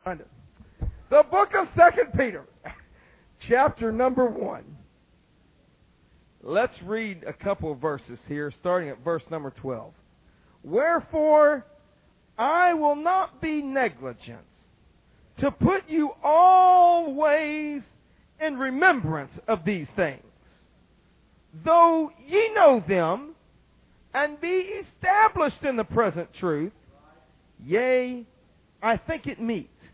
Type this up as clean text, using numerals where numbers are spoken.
The book of 2 Peter, chapter number 1. Let's read a couple of verses here, starting at verse number 12. Wherefore, I will not be negligent to put you always in remembrance of these things, though ye know them, and be established in the present truth. Yea, I think it meet